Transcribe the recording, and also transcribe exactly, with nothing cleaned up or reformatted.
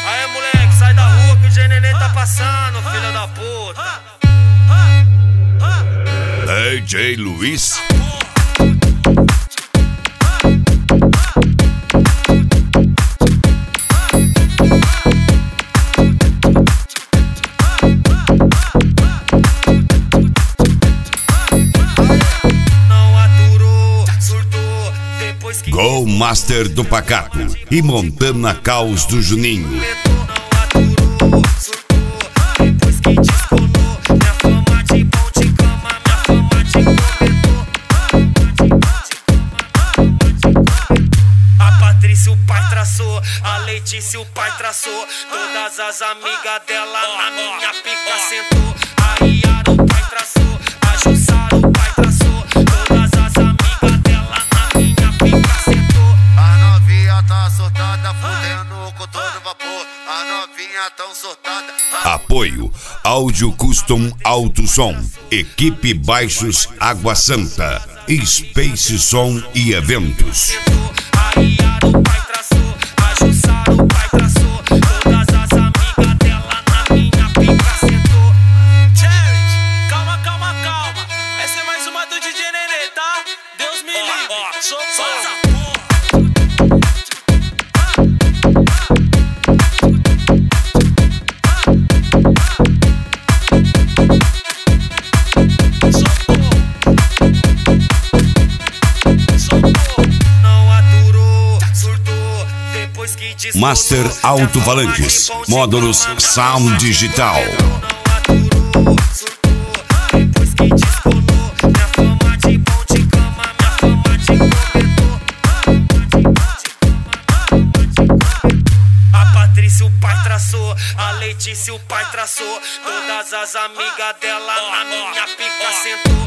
Aê, moleque, sai da rua que o G Neném tá passando, filha da puta. D J Luiz. Gol Master do Pacato e Montana Caos do Juninho. A Patrícia o pai traçou, a Letícia o pai traçou, todas as amigas dela na minha pica sentou. A Yara o pai traçou, a Jussara o pai traçou, todas as amigas dela na minha pica sentou. A novinha tá sortada, fudendo com todo vapor. A novinha tão sortada. Apoio Áudio Custom Alto Som, Equipe Baixos Água Santa, Space Som e Eventos. A Yara o pai traçou, a Jussara o pai traçou, todas as amigas dela na minha pica sentou. Charity, calma, calma, calma. Essa é mais uma do D J Nenê, tá? Deus me livre, sou foda. Master Alto-Falantes, módulos Sound Digital. A Patrícia o pai traçou, a Letícia o pai traçou, todas as amigas dela na minha pica sentou.